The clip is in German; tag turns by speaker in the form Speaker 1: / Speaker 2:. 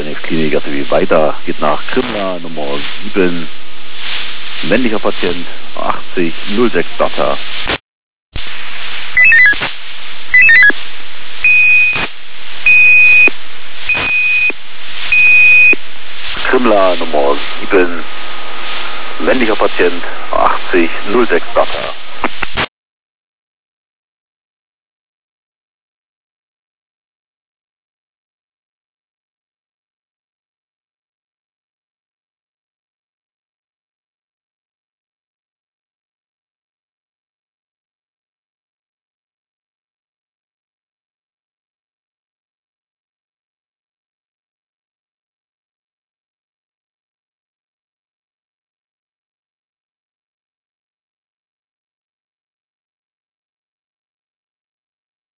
Speaker 1: Zunächst Klinik RTW weiter, geht nach Krimla, Nummer 7, männlicher Patient, 8006 Data. Krimla, Nummer 7, männlicher Patient, 8006 Data.